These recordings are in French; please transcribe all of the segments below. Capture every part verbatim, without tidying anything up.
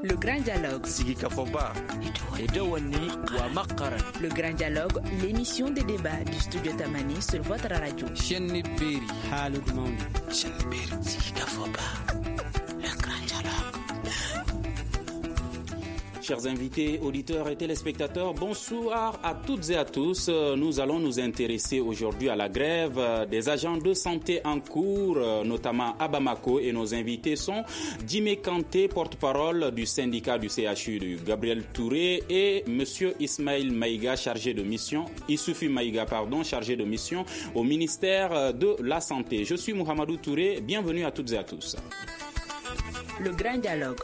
Le Grand Dialogue. Le Grand Dialogue, l'émission de débat du studio Tamani sur votre radio. Chers invités, auditeurs et téléspectateurs, bonsoir à toutes et à tous. Nous allons nous intéresser aujourd'hui à la grève des agents de santé en cours, notamment à Bamako. Et nos invités sont Djimé Kanté, porte-parole du syndicat du C H U, Gabriel Touré, et Monsieur Ismaël Maïga, chargé de mission, Issoufi Maïga, pardon, chargé de mission au ministère de la Santé. Je suis Mohamedou Touré. Bienvenue à toutes et à tous. Le Grand Dialogue.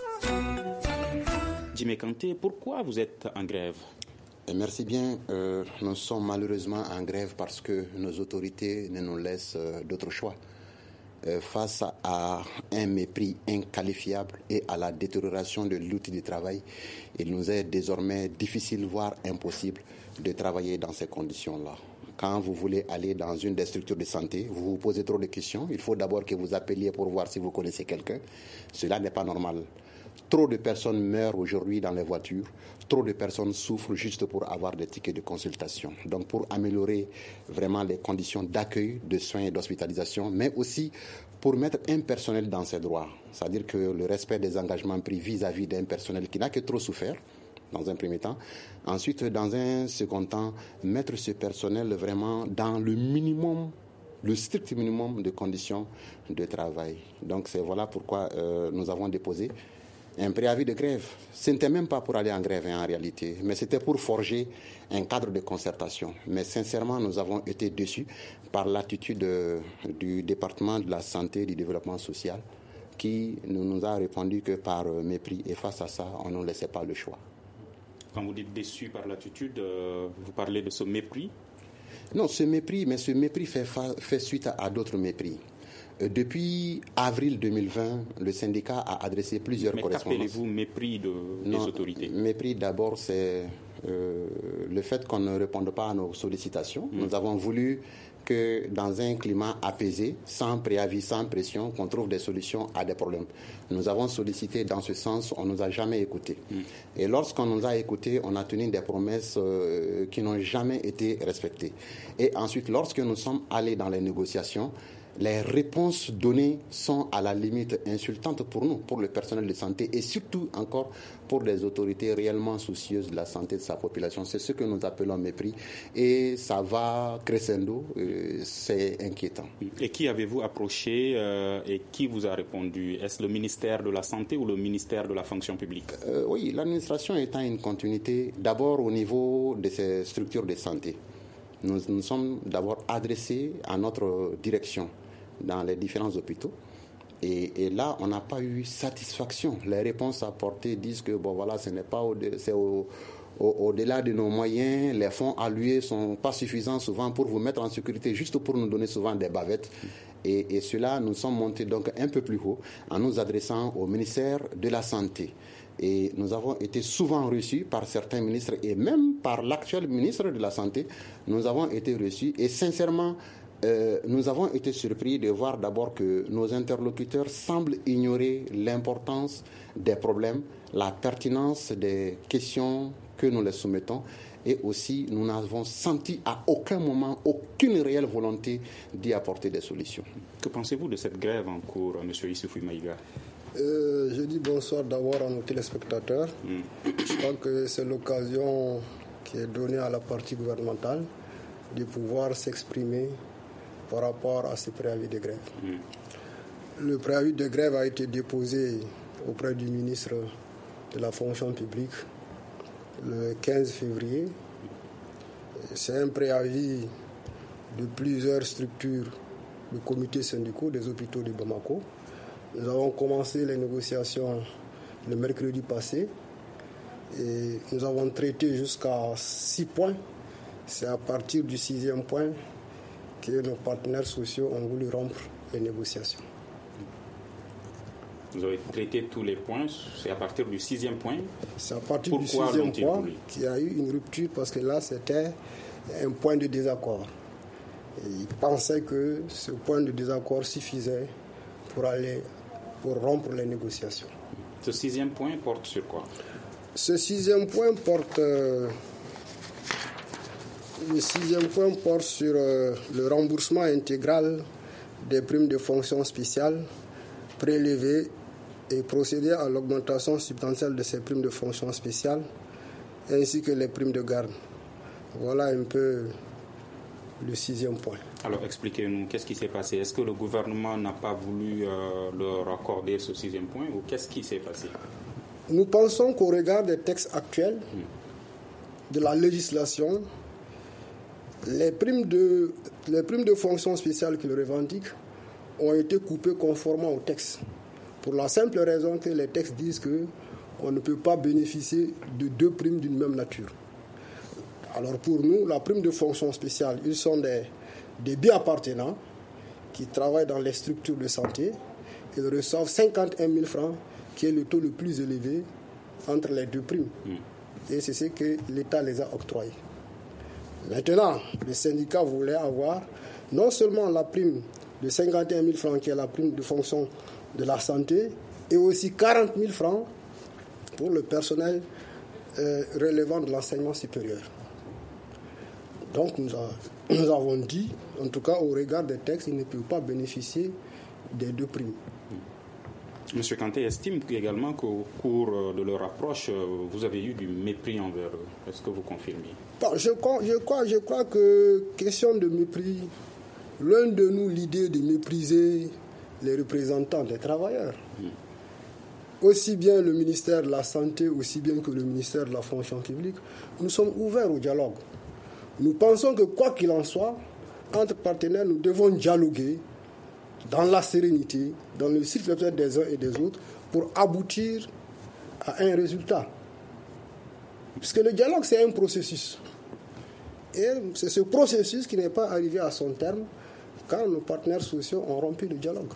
Djimé Kanté, pourquoi vous êtes en grève? Merci bien. Euh, nous sommes malheureusement en grève parce que nos autorités ne nous laissent euh, d'autre choix. Euh, face à un mépris inqualifiable et à la détérioration de l'outil de travail, il nous est désormais difficile, voire impossible, de travailler dans ces conditions-là. Quand vous voulez aller dans une des structures de santé, vous vous posez trop de questions. Il faut d'abord que vous appeliez pour voir si vous connaissez quelqu'un. Cela n'est pas normal. Trop de personnes meurent aujourd'hui dans les voitures. Trop de personnes souffrent juste pour avoir des tickets de consultation. Donc pour améliorer vraiment les conditions d'accueil, de soins et d'hospitalisation, mais aussi pour mettre un personnel dans ses droits. C'est-à-dire que le respect des engagements pris vis-à-vis d'un personnel qui n'a que trop souffert, dans un premier temps. Ensuite, dans un second temps, mettre ce personnel vraiment dans le minimum, le strict minimum de conditions de travail. Donc c'est voilà pourquoi euh, nous avons déposé un préavis de grève. Ce n'était même pas pour aller en grève hein, en réalité, mais c'était pour forger un cadre de concertation. Mais sincèrement, nous avons été déçus par l'attitude euh, du département de la santé et du développement social qui ne nous a répondu que par euh, mépris. Et face à ça, on ne laissait pas le choix. Quand vous dites déçus par l'attitude, euh, vous parlez de ce mépris? Non, ce mépris, mais ce mépris fait, fa- fait suite à, à d'autres mépris. Depuis avril deux mille vingt, le syndicat a adressé plusieurs Mais correspondances. Mais qu'appelez-vous mépris de, des non, autorités? Mépris, d'abord, c'est euh, le fait qu'on ne réponde pas à nos sollicitations. Mmh. Nous avons voulu que dans un climat apaisé, sans préavis, sans pression, qu'on trouve des solutions à des problèmes. Nous avons sollicité dans ce sens, on ne nous a jamais écoutés. Mmh. Et lorsqu'on nous a écoutés, on a tenu des promesses euh, qui n'ont jamais été respectées. Et ensuite, lorsque nous sommes allés dans les négociations, les réponses données sont à la limite insultantes pour nous, pour le personnel de santé et surtout encore pour les autorités réellement soucieuses de la santé de sa population. C'est ce que nous appelons mépris et ça va crescendo, euh, c'est inquiétant. Et qui avez-vous approché euh, et qui vous a répondu? Est-ce le ministère de la Santé ou le ministère de la Fonction publique? euh, Oui, l'administration étant une continuité d'abord au niveau de ces structures de santé. Nous nous sommes d'abord adressés à notre direction dans les différents hôpitaux. Et, et là, on n'a pas eu satisfaction. Les réponses apportées disent que bon, voilà, ce n'est pas au, c'est au, au, au-delà de nos moyens. Les fonds alloués ne sont pas suffisants souvent pour vous mettre en sécurité, juste pour nous donner souvent des bavettes. Et, et cela, nous sommes montés donc un peu plus haut en nous adressant au ministère de la Santé. Et nous avons été souvent reçus par certains ministres et même par l'actuel ministre de la Santé. Nous avons été reçus et sincèrement, euh, nous avons été surpris de voir d'abord que nos interlocuteurs semblent ignorer l'importance des problèmes, la pertinence des questions que nous les soumettons. Et aussi, nous n'avons senti à aucun moment aucune réelle volonté d'y apporter des solutions. Que pensez-vous de cette grève en cours, M. Issoufi Maïga? Euh, je dis bonsoir d'abord à nos téléspectateurs. Mm. Je crois que c'est l'occasion qui est donnée à la partie gouvernementale de pouvoir s'exprimer par rapport à ce préavis de grève. Mm. Le préavis de grève a été déposé auprès du ministre de la Fonction publique le quinze février. C'est un préavis de plusieurs structures de comités syndicaux des hôpitaux de Bamako. Nous avons commencé les négociations le mercredi passé et nous avons traité jusqu'à six points. C'est à partir du sixième point que nos partenaires sociaux ont voulu rompre les négociations. Vous avez traité tous les points, c'est à partir du sixième point. C'est à partir Pourquoi du sixième point qu'il y a eu une rupture parce que là c'était un point de désaccord. Et ils pensaient que ce point de désaccord suffisait pour aller pour rompre les négociations. Ce sixième point porte sur quoi? Ce sixième point porte, euh, le sixième point porte sur euh, le remboursement intégral des primes de fonction spéciale prélevées et procéder à l'augmentation substantielle de ces primes de fonction spéciale ainsi que les primes de garde. Voilà un peu le sixième point. Alors expliquez-nous, qu'est-ce qui s'est passé? Est-ce que le gouvernement n'a pas voulu euh, leur accorder ce sixième point ou qu'est-ce qui s'est passé? Nous pensons qu'au regard des textes actuels, mmh. de la législation, les primes de, les primes de fonction spéciale qu'ils revendiquent ont été coupées conformément au texte. Pour la simple raison que les textes disent qu'on ne peut pas bénéficier de deux primes d'une même nature. Alors pour nous, la prime de fonction spéciale, ils sont des, des bien-appartenants qui travaillent dans les structures de santé. Ils reçoivent cinquante et un mille francs, qui est le taux le plus élevé entre les deux primes. Mmh. Et c'est ce que l'État les a octroyés. Maintenant, les syndicats voulaient avoir non seulement la prime de cinquante et un mille francs, qui est la prime de fonction de la santé, et aussi quarante mille francs pour le personnel euh, relevant de l'enseignement supérieur. Donc nous, a, nous avons dit, en tout cas au regard des textes, ils ne peuvent pas bénéficier des deux primes. Monsieur Kanté estime également qu'au cours de leur approche, vous avez eu du mépris envers eux. Est-ce que vous confirmez? Bon, je, je, crois, je crois que, question de mépris, l'un de nous, l'idée de mépriser les représentants des travailleurs, mmh. aussi bien le ministère de la Santé, aussi bien que le ministère de la Fonction publique, nous sommes ouverts au dialogue. Nous pensons que quoi qu'il en soit, entre partenaires, nous devons dialoguer dans la sérénité, dans le cycle des uns et des autres, pour aboutir à un résultat. Puisque le dialogue, c'est un processus. Et c'est ce processus qui n'est pas arrivé à son terme quand nos partenaires sociaux ont rompu le dialogue.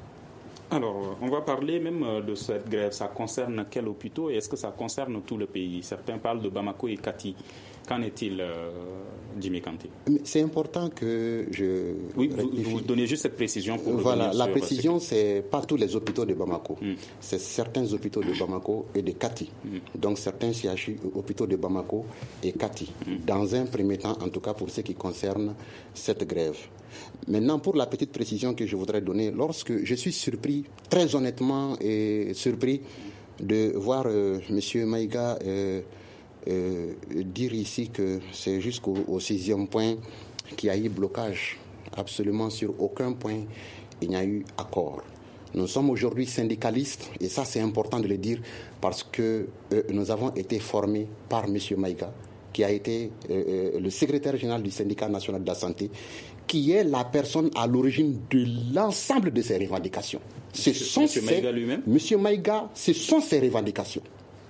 Alors, on va parler même de cette grève. Ça concerne quels hôpitaux et est-ce que ça concerne tout le pays? Certains parlent de Bamako et Kati. Qu'en est-il, euh, Jimmy Kanté? C'est important que je... Oui, vous, vous donnez juste cette précision pour... Voilà, la précision, ce c'est pas tous les hôpitaux de Bamako. Mm. C'est certains hôpitaux de Bamako et de Kati. Mm. Donc, certains C H U, hôpitaux de Bamako et Kati. Mm. Dans un premier temps, en tout cas pour ce qui concerne cette grève. Maintenant, pour la petite précision que je voudrais donner, lorsque je suis surpris, très honnêtement et surpris, de voir euh, M. Maïga... Euh, Euh, dire ici que c'est jusqu'au au sixième point qu'il y a eu blocage. Absolument sur aucun point il n'y a eu accord. Nous sommes aujourd'hui syndicalistes et ça c'est important de le dire parce que euh, nous avons été formés par M. Maïga qui a été euh, le secrétaire général du syndicat national de la santé, qui est la personne à l'origine de l'ensemble de ces revendications. Ce sont M. Maïga lui-même? M. Maïga, ce sont ses revendications.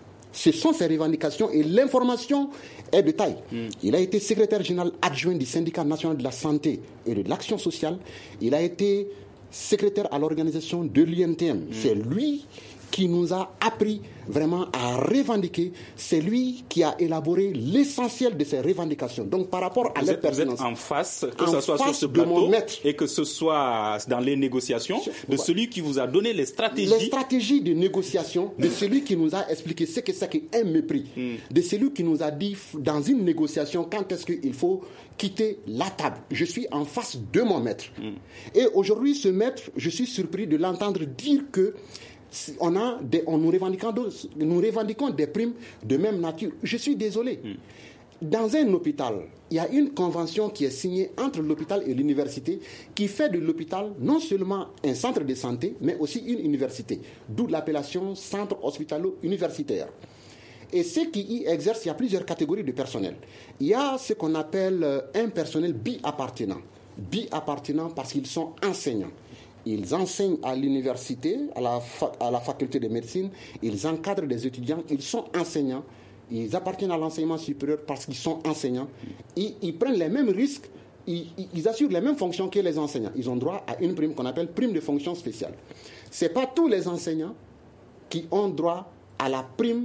Ce sont ses revendications et l'information est de taille. Mm. Il a été secrétaire général adjoint du syndicat national de la santé et de l'action sociale. Il a été secrétaire à l'organisation de l'I N T M. Mm. C'est lui qui nous a appris vraiment à revendiquer. C'est lui qui a élaboré l'essentiel de ces revendications. Donc par rapport à vous la êtes, pertinence, vous êtes en face, que en ce soit sur ce plateau et que ce soit dans les négociations, de celui qui vous a donné les stratégies. Les stratégies de négociation, de celui qui nous a expliqué ce que c'est qu'un mépris, mm. de celui qui nous a dit dans une négociation quand est-ce qu'il faut quitter la table. Je suis en face de mon maître. Mm. Et aujourd'hui, ce maître, je suis surpris de l'entendre dire que On a des, on nous, revendiquons, nous revendiquons des primes de même nature. Je suis désolé. Mm. Dans un hôpital, il y a une convention qui est signée entre l'hôpital et l'université qui fait de l'hôpital non seulement un centre de santé, mais aussi une université, d'où l'appellation centre hospitalo-universitaire. Et ceux qui y exercent, il y a plusieurs catégories de personnel. Il y a ce qu'on appelle un personnel bi-appartenant. Bi-appartenant parce qu'ils sont enseignants. Ils enseignent à l'université, à la, fa- à la faculté de médecine, ils encadrent des étudiants, ils sont enseignants, ils appartiennent à l'enseignement supérieur parce qu'ils sont enseignants, ils, ils prennent les mêmes risques, ils, ils assurent les mêmes fonctions que les enseignants. Ils ont droit à une prime qu'on appelle prime de fonction spéciale. Ce n'est pas tous les enseignants qui ont droit à la prime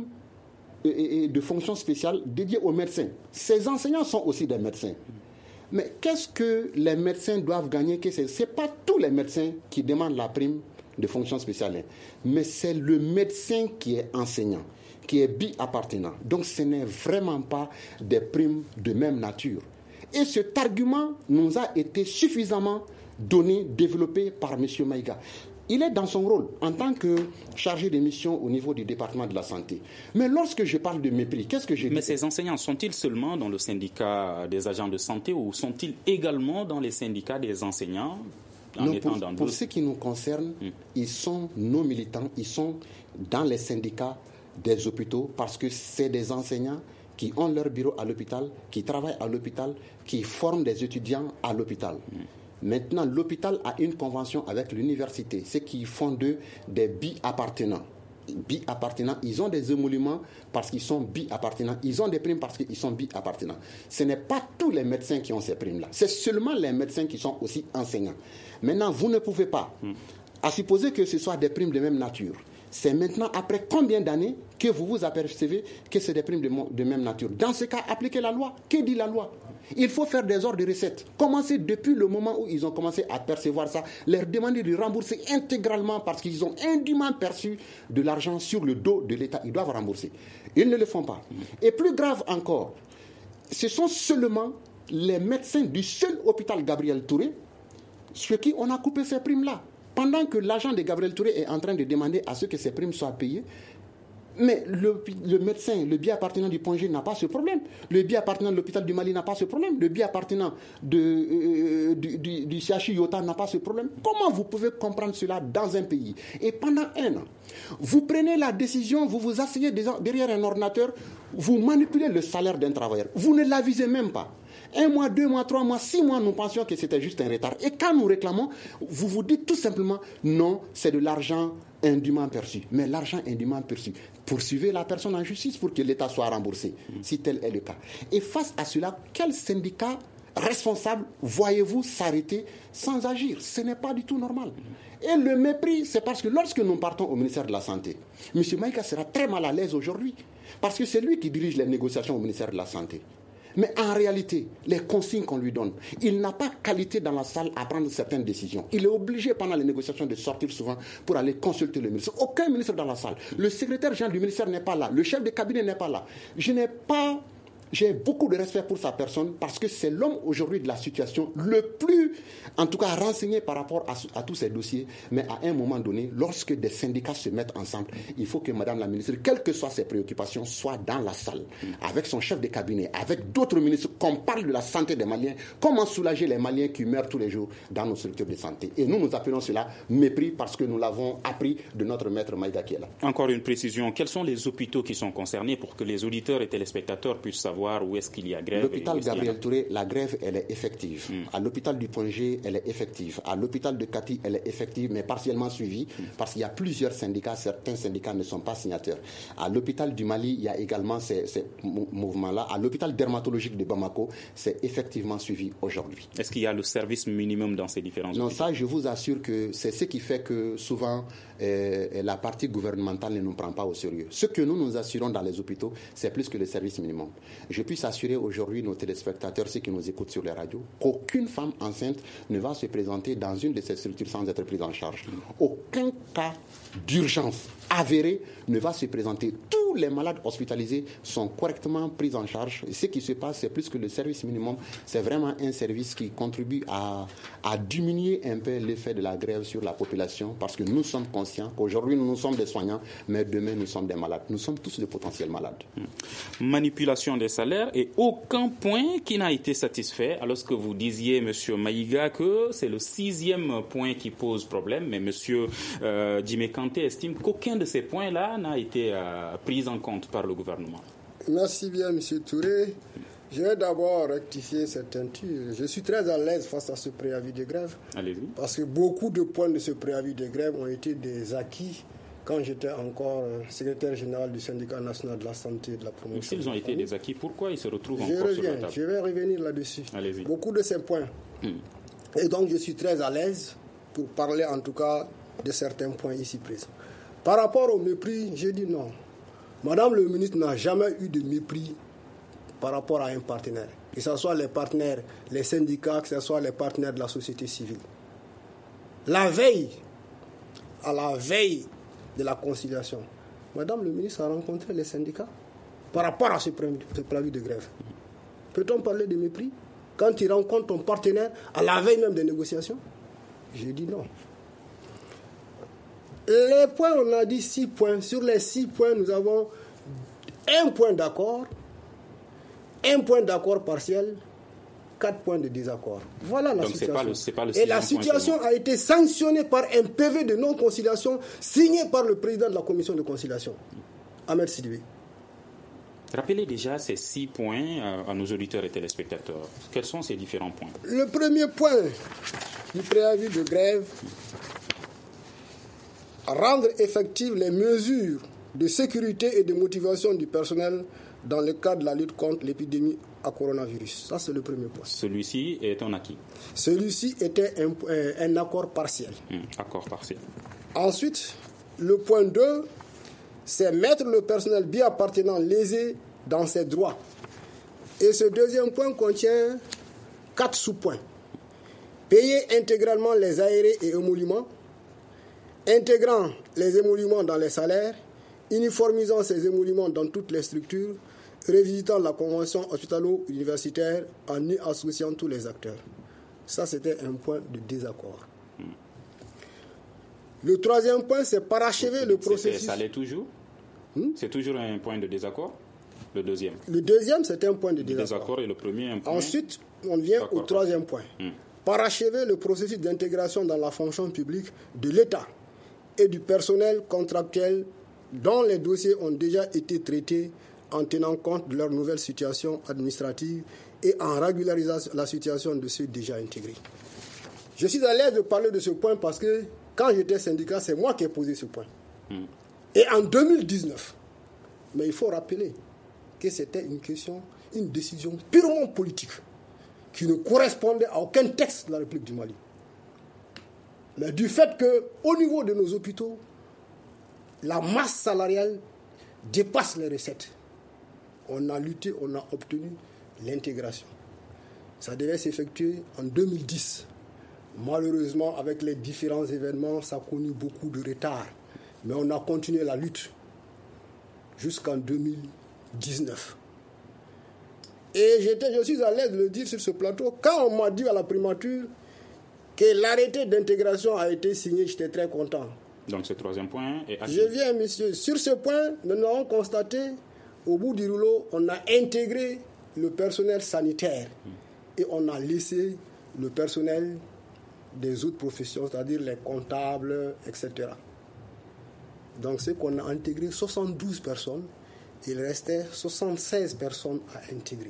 de fonction spéciale dédiée aux médecins. Ces enseignants sont aussi des médecins. Mais qu'est-ce que les médecins doivent gagner? Ce n'est pas tous les médecins qui demandent la prime de fonction spéciale, mais c'est le médecin qui est enseignant, qui est bi-appartenant. Donc ce n'est vraiment pas des primes de même nature. Et cet argument nous a été suffisamment donné, développé par M. Maïga. Il est dans son rôle en tant que chargé de mission au niveau du département de la santé. Mais lorsque je parle de mépris, qu'est-ce que j'ai dit ? Mais ces enseignants sont-ils seulement dans le syndicat des agents de santé ou sont-ils également dans les syndicats des enseignants en non, étant pour, dans pour ce qui nous concerne, hum. ils sont nos militants, ils sont dans les syndicats des hôpitaux parce que c'est des enseignants qui ont leur bureau à l'hôpital, qui travaillent à l'hôpital, qui forment des étudiants à l'hôpital. Hum. Maintenant, l'hôpital a une convention avec l'université, ce qui font d'eux des bi-appartenants. Bi-appartenants, ils ont des émoluments parce qu'ils sont bi-appartenants, ils ont des primes parce qu'ils sont bi-appartenants. Ce n'est pas tous les médecins qui ont ces primes-là, c'est seulement les médecins qui sont aussi enseignants. Maintenant, vous ne pouvez pas, à supposer que ce soit des primes de même nature, c'est maintenant après combien d'années que vous vous apercevez que c'est des primes de, de même nature. Dans ce cas, appliquez la loi. Que dit la loi ? Il faut faire des ordres de recettes. Commencer depuis le moment où ils ont commencé à percevoir ça, leur demander de rembourser intégralement parce qu'ils ont indûment perçu de l'argent sur le dos de l'État. Ils doivent rembourser. Ils ne le font pas. Et plus grave encore, ce sont seulement les médecins du seul hôpital Gabriel Touré ceux qui on a coupé ces primes-là. Pendant que l'agent de Gabriel Touré est en train de demander à ce que ces primes soient payées, mais le, le médecin, le bi-appartenant du Pongé n'a pas ce problème. Le bi-appartenant de l'hôpital du Mali n'a pas ce problème. Le bi-appartenant de, euh, du, du, du C H I Yota n'a pas ce problème. Comment vous pouvez comprendre cela dans un pays ? Et pendant un an, vous prenez la décision, vous vous asseyez derrière un ordinateur, vous manipulez le salaire d'un travailleur. Vous ne l'avisez même pas. Un mois, deux mois, trois mois, six mois, nous pensions que c'était juste un retard. Et quand nous réclamons, vous vous dites tout simplement, non, c'est de l'argent indûment perçu. Mais l'argent indûment perçu, poursuivez la personne en justice pour que l'État soit remboursé, si tel est le cas. Et face à cela, quel syndicat responsable voyez-vous s'arrêter sans agir ? Ce n'est pas du tout normal. Et le mépris, c'est parce que lorsque nous partons au ministère de la Santé, M. Maïga sera très mal à l'aise aujourd'hui, parce que c'est lui qui dirige les négociations au ministère de la Santé. Mais en réalité, les consignes qu'on lui donne, il n'a pas qualité dans la salle à prendre certaines décisions. Il est obligé pendant les négociations de sortir souvent pour aller consulter le ministre. Aucun ministre dans la salle. Le secrétaire général du ministère n'est pas là. Le chef de cabinet n'est pas là. Je n'ai pas... J'ai beaucoup de respect pour sa personne parce que c'est l'homme aujourd'hui de la situation le plus, en tout cas, renseigné par rapport à, à tous ces dossiers. Mais à un moment donné, lorsque des syndicats se mettent ensemble, il faut que Madame la ministre, quelles que soient ses préoccupations, soit dans la salle, avec son chef de cabinet, avec d'autres ministres, qu'on parle de la santé des Maliens, comment soulager les Maliens qui meurent tous les jours dans nos structures de santé. Et nous, nous appelons cela mépris parce que nous l'avons appris de notre maître Maïga qui est là. Encore une précision, quels sont les hôpitaux qui sont concernés pour que les auditeurs et téléspectateurs puissent savoir où est-ce qu'il y a grève? L'hôpital Gabriel Touré, la grève, elle est effective. Mm. À l'hôpital du Pongé, elle est effective. À l'hôpital de Kati, elle est effective, mais partiellement suivie, mm. parce qu'il y a plusieurs syndicats. Certains syndicats ne sont pas signataires. À l'hôpital du Mali, il y a également ces, ces mouvements-là. À l'hôpital dermatologique de Bamako, c'est effectivement suivi aujourd'hui. Est-ce qu'il y a le service minimum dans ces différents hôpitaux? Non, ça, je vous assure que c'est ce qui fait que souvent, euh, la partie gouvernementale ne nous prend pas au sérieux. Ce que nous nous assurons dans les hôpitaux, c'est plus que le service minimum. Je puisse assurer aujourd'hui nos téléspectateurs, ceux qui nous écoutent sur les radios, qu'aucune femme enceinte ne va se présenter dans une de ces structures sans être prise en charge. Aucun cas d'urgence avéré ne va se présenter. Tous les malades hospitalisés sont correctement pris en charge. Et ce qui se passe, c'est plus que le service minimum. C'est vraiment un service qui contribue à, à diminuer un peu l'effet de la grève sur la population, parce que nous sommes conscients qu'aujourd'hui, nous, nous sommes des soignants, mais demain, nous sommes des malades. Nous sommes tous de potentiels malades. Manipulation des salaires et aucun point qui n'a été satisfait. Alors que vous disiez, M. Maïga, que c'est le sixième point qui pose problème, mais M. Euh, Djimé Kanté estime qu'aucun de ces points-là n'a été euh, pris en compte par le gouvernement. Merci bien, M. Touré. Je vais d'abord rectifier cette teinture. Je suis très à l'aise face à ce préavis de grève. Allez-y. Parce que beaucoup de points de ce préavis de grève ont été des acquis quand j'étais encore secrétaire général du syndicat national de la santé et de la promotion. S'ils ont été des acquis, pourquoi ils se retrouvent je encore reviens, sur la table? Je vais revenir là-dessus. Allez-y. Beaucoup de ces points. Hmm. Et donc, je suis très à l'aise pour parler en tout cas de certains points ici présents. Par rapport au mépris, j'ai dit non. Madame le ministre n'a jamais eu de mépris par rapport à un partenaire. Que ce soit les partenaires, les syndicats, que ce soit les partenaires de la société civile. La veille, à la veille de la conciliation, Madame le ministre a rencontré les syndicats par rapport à ce préavis de grève. Peut-on parler de mépris quand tu rencontres ton partenaire à la veille même des négociations? J'ai dit non. Les points, on a dit six points. Sur les six points, nous avons un point d'accord, un point d'accord partiel, quatre points de désaccord. Voilà la Donc situation. C'est pas le, c'est pas le Et la situation a été sanctionnée par un P V de non-conciliation signé par le président de la commission de conciliation, Ahmed Sidibé. Rappelez déjà ces six points à nos auditeurs et téléspectateurs. Quels sont ces différents points? Le premier point du préavis de grève, rendre effectives les mesures de sécurité et de motivation du personnel dans le cadre de la lutte contre l'épidémie à coronavirus. Ça, c'est le premier point. Celui-ci est un acquis. Celui-ci était un, un, un accord partiel. Mmh, accord partiel. Ensuite, le point deux, c'est mettre le personnel bien appartenant lésé dans ses droits. Et ce deuxième point contient quatre sous-points. Payer intégralement les aérés et émoluments, intégrant les émoluments dans les salaires, uniformisant ces émoluments dans toutes les structures, revisitant la convention hospitalo-universitaire en y associant tous les acteurs. Ça, c'était un point de désaccord. Hmm. Le troisième point, c'est parachever le processus. Ça l'est toujours hmm? C'est toujours un point de désaccord. Le deuxième. Le deuxième, c'est un point de désaccord. désaccord et le premier, un point. Ensuite, on vient au troisième point. Hmm. Parachever le processus d'intégration dans la fonction publique de l'État et du personnel contractuel dont les dossiers ont déjà été traités en tenant compte de leur nouvelle situation administrative et en régularisant la situation de ceux déjà intégrés. Je suis à l'aise de parler de ce point parce que quand j'étais syndicat, c'est moi qui ai posé ce point. Mm. Et en deux mille dix-neuf, mais il faut rappeler que c'était une question, une décision purement politique qui ne correspondait à aucun texte de la République du Mali. Mais du fait qu'au niveau de nos hôpitaux, la masse salariale dépasse les recettes. On a lutté, on a obtenu l'intégration. Ça devait s'effectuer en deux mille dix. Malheureusement, avec les différents événements, ça a connu beaucoup de retard. Mais on a continué la lutte jusqu'en deux mille dix-neuf. Et j'étais, je suis à l'aise de le dire sur ce plateau. Quand on m'a dit à la primature que l'arrêté d'intégration a été signé, j'étais très content. Donc ce troisième point est acquis. Je viens, monsieur. Sur ce point, nous avons constaté, au bout du rouleau, on a intégré le personnel sanitaire mmh. et on a laissé le personnel des autres professions, c'est-à-dire les comptables, et cetera. Donc c'est qu'on a intégré soixante-douze personnes, il restait soixante-seize personnes à intégrer.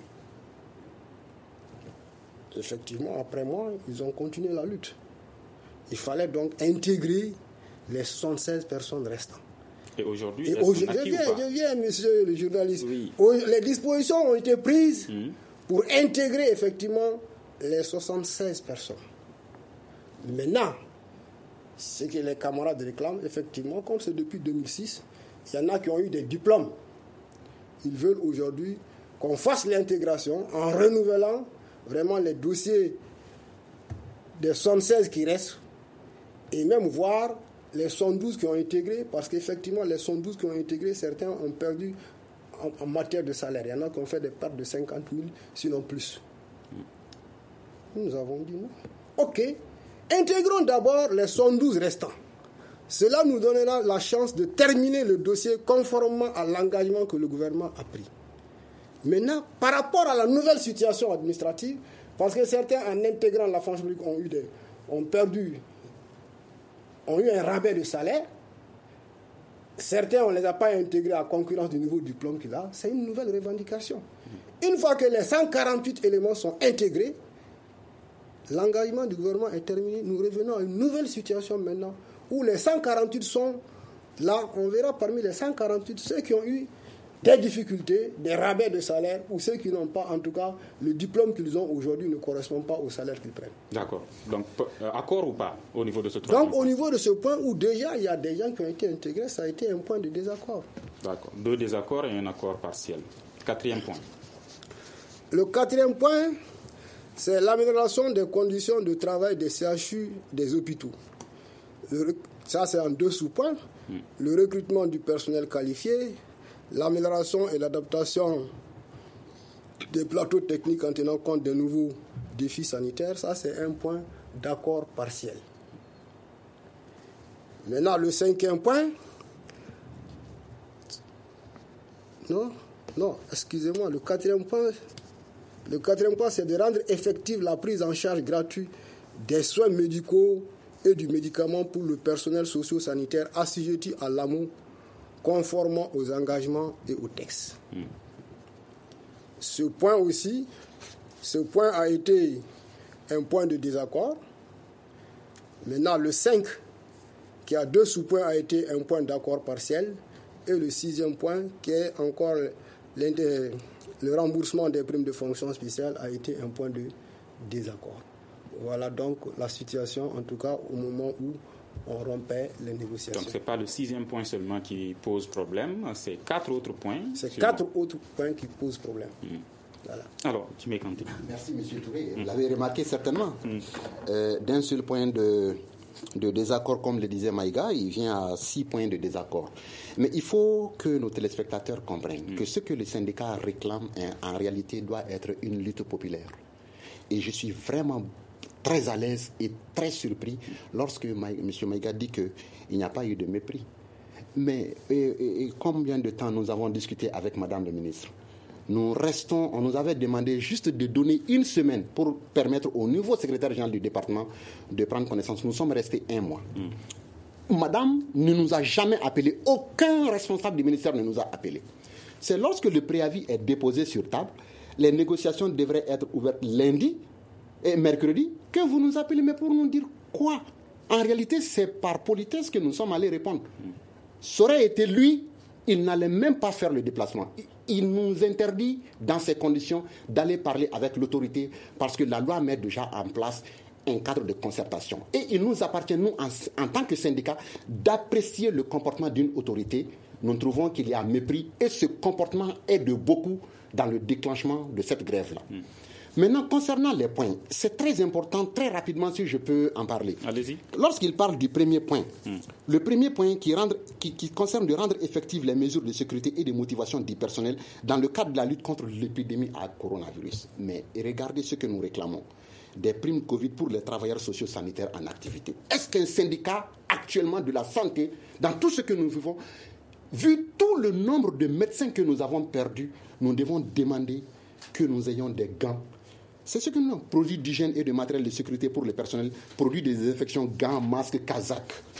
Effectivement, après moi, ils ont continué la lutte. Il fallait donc intégrer les soixante-seize personnes restantes. Et aujourd'hui, Et aujourd'hui je, viens, je viens, monsieur le journaliste. Oui. Les dispositions ont été prises mmh. pour intégrer effectivement les soixante-seize personnes. Maintenant, ce que les camarades réclament, effectivement, comme c'est depuis deux mille six, il y en a qui ont eu des diplômes. Ils veulent aujourd'hui qu'on fasse l'intégration en renouvelant vraiment les dossiers des soixante-seize qui restent et même voir les soixante-douze qui ont intégré, parce qu'effectivement, les soixante-douze qui ont intégré, certains ont perdu en, en matière de salaire. Il y en a qui ont fait des pertes de cinquante mille, sinon plus. Nous avons dit non. OK. Intégrons d'abord les soixante-douze restants. Cela nous donnera la chance de terminer le dossier conformément à l'engagement que le gouvernement a pris. Maintenant, par rapport à la nouvelle situation administrative, parce que certains, en intégrant la fonction publique, ont, eu des, ont perdu, ont eu un rabais de salaire. Certains, on ne les a pas intégrés à concurrence du niveau diplôme qu'il a. C'est une nouvelle revendication. Une fois que les cent quarante-huit éléments sont intégrés, l'engagement du gouvernement est terminé. Nous revenons à une nouvelle situation maintenant, où les cent quarante-huit sont là. On verra parmi les cent quarante-huit ceux qui ont eu des difficultés, des rabais de salaire, ou ceux qui n'ont pas, en tout cas, le diplôme qu'ils ont aujourd'hui ne correspond pas au salaire qu'ils prennent. D'accord. Donc, euh, accord ou pas au niveau de ce troisième Donc, point. Au niveau de ce point où déjà il y a des gens qui ont été intégrés, ça a été un point de désaccord. D'accord. Deux désaccords et un accord partiel. Quatrième point. Le quatrième point, c'est l'amélioration des conditions de travail des C H U des hôpitaux. Le, Ça, c'est en deux sous-points. Mmh. Le recrutement du personnel qualifié, l'amélioration et l'adaptation des plateaux techniques en tenant compte des nouveaux défis sanitaires. Ça, c'est un point d'accord partiel. Maintenant, le cinquième point... Non, non, excusez-moi, le quatrième point... Le quatrième point, c'est de rendre effective la prise en charge gratuite des soins médicaux et du médicament pour le personnel socio-sanitaire assujetti à l'A M O, conformément aux engagements et aux textes. Mmh. Ce point aussi, ce point a été un point de désaccord. Maintenant, le cinq, qui a deux sous-points, a été un point d'accord partiel. Et le sixième point, qui est encore l'intérêt. Le remboursement des primes de fonction spéciale a été un point de désaccord. Voilà donc la situation, en tout cas, au moment où on rompait les négociations. Donc, ce n'est pas le sixième point seulement qui pose problème, c'est quatre autres points. C'est sur... quatre autres points qui posent problème. Mmh. Voilà. Alors, tu m'es canté. Merci, M. Touré. Vous mmh. l'avez remarqué certainement. Mmh. Euh, d'un seul point de... de désaccord, comme le disait Maïga, il vient à six points de désaccord. Mais il faut que nos téléspectateurs comprennent mmh. que ce que les syndicats réclament en réalité doit être une lutte populaire. Et je suis vraiment très à l'aise et très surpris lorsque M. Maïga dit qu'il n'y a pas eu de mépris. Mais et, et, et combien de temps nous avons discuté avec Madame la ministre? Nous restons, on nous avait demandé juste de donner une semaine pour permettre au nouveau secrétaire général du département de prendre connaissance. Nous sommes restés un mois. Mmh. Madame ne nous a jamais appelés. Aucun responsable du ministère ne nous a appelés. C'est lorsque le préavis est déposé sur table, les négociations devraient être ouvertes lundi et mercredi, que vous nous appelez, mais pour nous dire quoi? En réalité, c'est par politesse que nous sommes allés répondre. Mmh. Ça aurait été lui, il n'allait même pas faire le déplacement. Il nous interdit, dans ces conditions, d'aller parler avec l'autorité parce que la loi met déjà en place un cadre de concertation. Et il nous appartient, nous, en, en tant que syndicat, d'apprécier le comportement d'une autorité. Nous trouvons qu'il y a mépris et ce comportement est de beaucoup dans le déclenchement de cette grève-là. Mmh. Maintenant, concernant les points, c'est très important, très rapidement, si je peux en parler. Allez-y. Lorsqu'il parle du premier point, mmh. le premier point qui, rendre, qui, qui concerne de rendre effectives les mesures de sécurité et de motivation du personnel dans le cadre de la lutte contre l'épidémie à coronavirus. Mais regardez ce que nous réclamons. Des primes Covid pour les travailleurs socio-sanitaires en activité. Est-ce qu'un syndicat actuellement de la santé, dans tout ce que nous vivons, vu tout le nombre de médecins que nous avons perdus, nous devons demander que nous ayons des gants. C'est ce que nous avons, produits d'hygiène et de matériel de sécurité pour les personnels, produits de désinfection, gants, masques, casaques. Mm.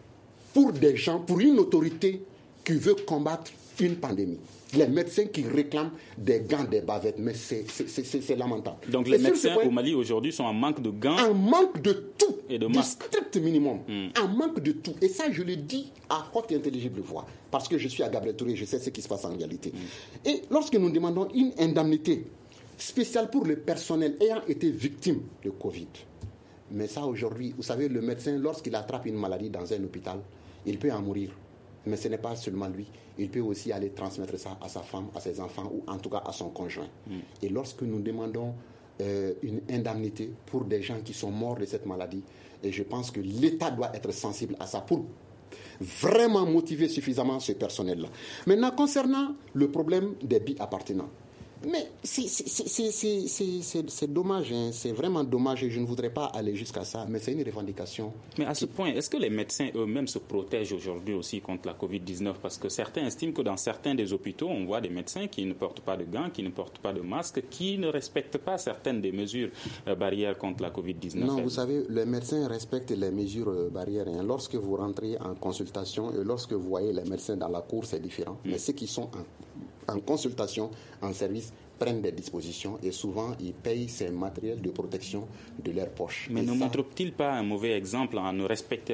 Pour des gens, pour une autorité qui veut combattre une pandémie. Les médecins qui réclament des gants, des bavettes, mais c'est, c'est, c'est, c'est, c'est lamentable. Donc les et médecins point, au Mali aujourd'hui sont en manque de gants. En manque de tout. Et de masques. Du strict minimum. Mm. En manque de tout. Et ça, je le dis à haute et intelligible voix. Parce que je suis à Gabriel Touré, je sais ce qui se passe en réalité. Mm. Et lorsque nous demandons une indemnité spéciale pour le personnel ayant été victime de Covid. Mais ça, aujourd'hui, vous savez, le médecin, lorsqu'il attrape une maladie dans un hôpital, il peut en mourir. Mais ce n'est pas seulement lui. Il peut aussi aller transmettre ça à sa femme, à ses enfants ou en tout cas à son conjoint. Mm. Et lorsque nous demandons euh, une indemnité pour des gens qui sont morts de cette maladie, et je pense que l'État doit être sensible à ça pour vraiment motiver suffisamment ce personnel-là. Maintenant, concernant le problème des bi-appartenants, mais c'est, c'est, c'est, c'est, c'est, c'est, c'est dommage, hein. C'est vraiment dommage et je ne voudrais pas aller jusqu'à ça, mais c'est une revendication. Mais à ce point, est-ce que les médecins eux-mêmes se protègent aujourd'hui aussi contre la covid dix-neuf? Parce que certains estiment que dans certains des hôpitaux, on voit des médecins qui ne portent pas de gants, qui ne portent pas de masques, qui ne respectent pas certaines des mesures euh, barrières contre la covid dix-neuf. Non, vous savez, les médecins respectent les mesures euh, barrières. Hein. Lorsque vous rentrez en consultation et lorsque vous voyez les médecins dans la cour, c'est différent. Mmh. Mais ceux qui sont en, en consultation, en service, prennent des dispositions et souvent ils payent ces matériels de protection de leur poche. Mais et ne ça... montre-t-il pas un mauvais exemple en ne,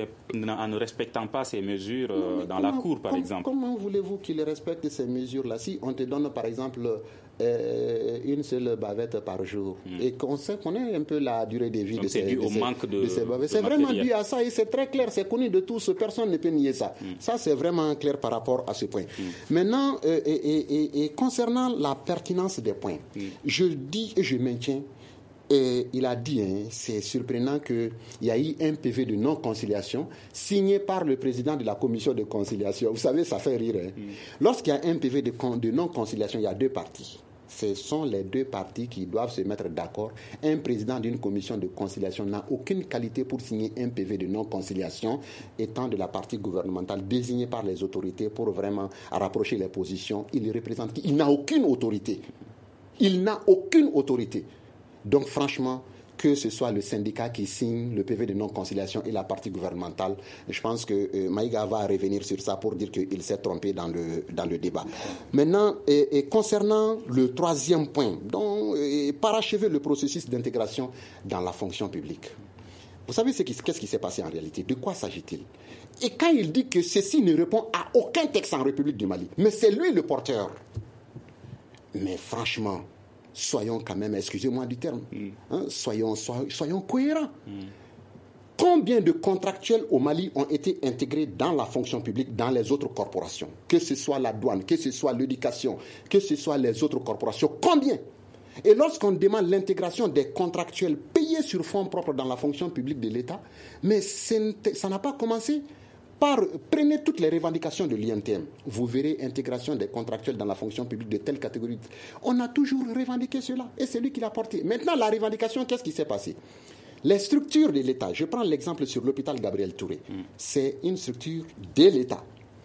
en ne respectant pas ces mesures euh, non, dans comment, la cour, par com- exemple? Comment voulez-vous qu'ils respectent ces mesures-là si on te donne, par exemple, euh, une seule bavette par jour mm. et qu'on sait, connaît un peu la durée de vie. Donc de c'est ces, dû de au ces, manque de, de ces bavettes. de C'est matériel. Vraiment dû à ça et c'est très clair, c'est connu de tous, personne ne peut nier ça. Mm. Ça, c'est vraiment clair par rapport à ce point. Mm. Maintenant, euh, et, et, et, et concernant la pertinence des points, mm. je dis et je maintiens Et il a dit, hein, c'est surprenant qu'il y a eu un P V de non-conciliation signé par le président de la commission de conciliation. Vous savez, ça fait rire. Hein. Mm. Lorsqu'il y a un P V de, con, de non-conciliation, il y a deux parties. Ce sont les deux parties qui doivent se mettre d'accord. Un président d'une commission de conciliation n'a aucune qualité pour signer un P V de non-conciliation, étant de la partie gouvernementale désignée par les autorités pour vraiment rapprocher les positions. Il représente, il n'a aucune autorité. Il n'a aucune autorité. Donc franchement, que ce soit le syndicat qui signe le P V de non-conciliation et la partie gouvernementale, je pense que euh, Maïga va revenir sur ça pour dire qu'il s'est trompé dans le, dans le débat. Maintenant, et, et concernant le troisième point, donc, et parachever le processus d'intégration dans la fonction publique. Vous savez ce qui, qu'est-ce qui s'est passé en réalité? De quoi s'agit-il? Et quand il dit que ceci ne répond à aucun texte en République du Mali, mais c'est lui le porteur. Mais franchement, soyons quand même, excusez-moi du terme, mm. hein, soyons, soyons, soyons cohérents. Mm. Combien de contractuels au Mali ont été intégrés dans la fonction publique, dans les autres corporations? Que ce soit la douane, que ce soit l'éducation, que ce soit les autres corporations, combien? Et lorsqu'on demande l'intégration des contractuels payés sur fonds propres dans la fonction publique de l'État, mais ça n'a pas commencé par, prenez toutes les revendications de l'I N T M. Vous verrez intégration des contractuels dans la fonction publique de telle catégorie. On a toujours revendiqué cela et c'est lui qui l'a porté. Maintenant, la revendication, qu'est-ce qui s'est passé? Les structures de l'État, je prends l'exemple sur l'hôpital Gabriel Touré. Mm. C'est une structure de l'État.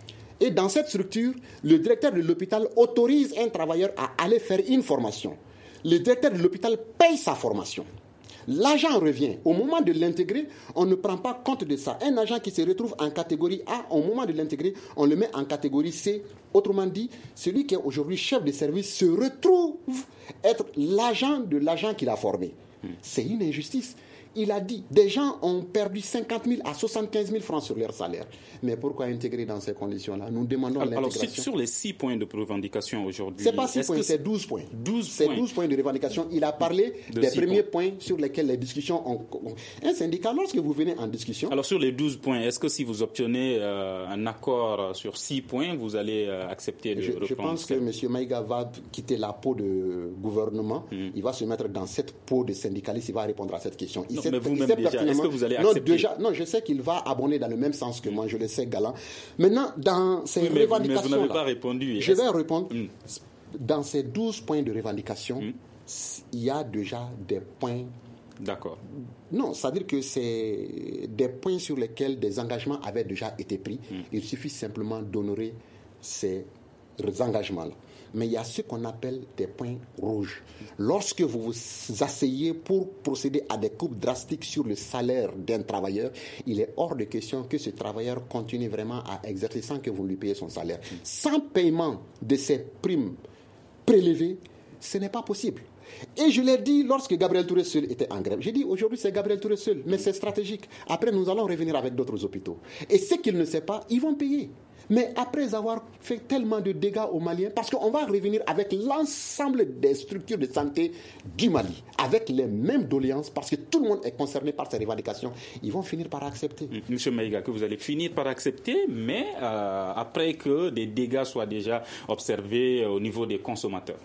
Et dans cette structure, le directeur de l'hôpital autorise un travailleur à aller faire une formation. Le directeur de l'hôpital paye sa formation. L'agent revient. Au moment de l'intégrer, on ne prend pas compte de ça. Un agent qui se retrouve en catégorie A, au moment de l'intégrer, on le met en catégorie C. Autrement dit, celui qui est aujourd'hui chef de service se retrouve être l'agent de l'agent qu'il a formé. C'est une injustice. Il a dit, des gens ont perdu cinquante mille à soixante-quinze mille francs sur leur salaire. Mais pourquoi intégrer dans ces conditions-là? Nous demandons alors, l'intégration. Alors, sur les six points de revendication aujourd'hui... Ce n'est pas six points, c'est douze points. douze c'est points. douze points de revendication. Il a parlé de des premiers points. points sur lesquels les discussions ont... Un syndicat, lorsque vous venez en discussion... Alors, sur les douze points, est-ce que si vous obtenez euh, un accord sur six points, vous allez euh, accepter de je, reprendre? Je pense que M. Maïga va quitter la peau de gouvernement. Hmm. Il va se mettre dans cette peau de syndicaliste. Il va répondre à cette question. Il non, mais vous-même déjà, est-ce que vous allez non, accepter? Déjà, non, je sais qu'il va abonder dans le même sens que moi, je le sais, galant. Maintenant, dans ces oui, mais, revendications... Mais vous n'avez pas répondu. Je vais répondre. Mm. Dans ces douze points de revendication, mm. il y a déjà des points... D'accord. Non, c'est-à-dire que c'est des points sur lesquels des engagements avaient déjà été pris. Mm. Il suffit simplement d'honorer ces engagements-là. Mais il y a ce qu'on appelle des points rouges. Lorsque vous vous asseyez pour procéder à des coupes drastiques sur le salaire d'un travailleur, il est hors de question que ce travailleur continue vraiment à exercer sans que vous lui payiez son salaire. Sans paiement de ces primes prélevées, ce n'est pas possible. Et je l'ai dit lorsque Gabriel Touré seul était en grève. J'ai dit aujourd'hui c'est Gabriel Touré seul, mais c'est stratégique. Après nous allons revenir avec d'autres hôpitaux. Et ce qu'il ne sait pas, ils vont payer. Mais après avoir fait tellement de dégâts aux Maliens, parce qu'on va revenir avec l'ensemble des structures de santé du Mali, avec les mêmes doléances, parce que tout le monde est concerné par ces revendications, ils vont finir par accepter. Monsieur Maïga, que vous allez finir par accepter, mais euh, après que des dégâts soient déjà observés au niveau des consommateurs.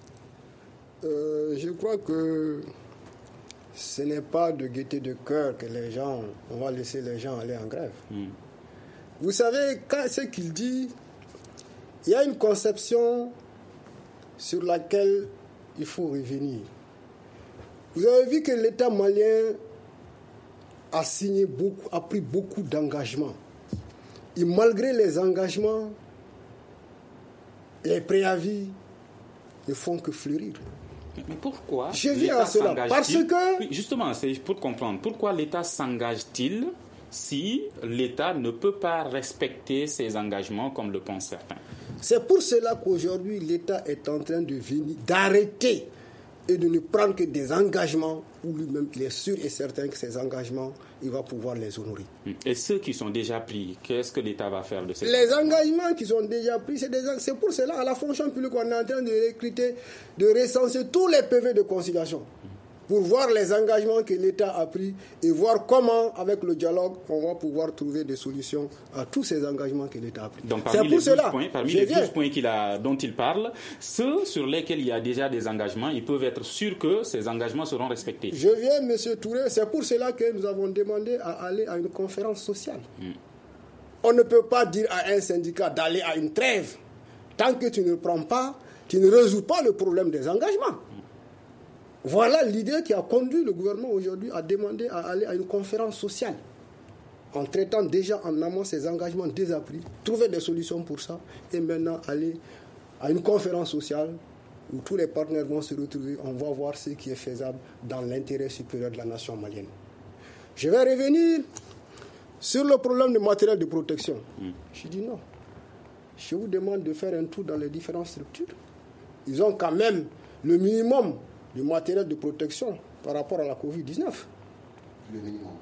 Euh, je crois que ce n'est pas de gaieté de cœur que les gens, on va laisser les gens aller en grève. Mm. Vous savez, quand ce qu'il dit, il y a une conception sur laquelle il faut revenir. Vous avez vu que l'État malien a signé beaucoup, a pris beaucoup d'engagements. Et malgré les engagements, les préavis ne font que fleurir. Mais pourquoi Je viens à cela parce que... Oui, justement, c'est pour comprendre. Pourquoi l'État s'engage-t-il si l'État ne peut pas respecter ses engagements comme le pensent certains? C'est pour cela qu'aujourd'hui, l'État est en train de venir, d'arrêter et de ne prendre que des engagements où lui-même il est sûr et certain que ces engagements, il va pouvoir les honorer. Et ceux qui sont déjà pris, qu'est-ce que l'État va faire de ces Les engagements qui sont déjà pris, c'est, des, c'est pour cela, à la fonction publique, on est en train de recruter, de recenser tous les P V de conciliation. pour voir les engagements que l'État a pris et voir comment, avec le dialogue, on va pouvoir trouver des solutions à tous ces engagements que l'État a pris. Donc parmi les douze points, parmi les douze points qu'il a, dont il parle, ceux sur lesquels il y a déjà des engagements, ils peuvent être sûrs que ces engagements seront respectés. Je viens, M. Touré, c'est pour cela que nous avons demandé à aller à une conférence sociale. Mm. On ne peut pas dire à un syndicat d'aller à une trêve tant que tu ne prends pas, tu ne résous pas le problème des engagements. Voilà l'idée qui a conduit le gouvernement aujourd'hui à demander à aller à une conférence sociale, en traitant déjà en amont ces engagements déjà pris, trouver des solutions pour ça, et maintenant aller à une conférence sociale où tous les partenaires vont se retrouver, on va voir ce qui est faisable dans l'intérêt supérieur de la nation malienne. Je vais revenir sur le problème du matériel de protection. Mm. Je dis non. Je vous demande de faire un tour dans les différentes structures. Ils ont quand même le minimum de matériel de protection par rapport à la covid dix-neuf. Le minimum.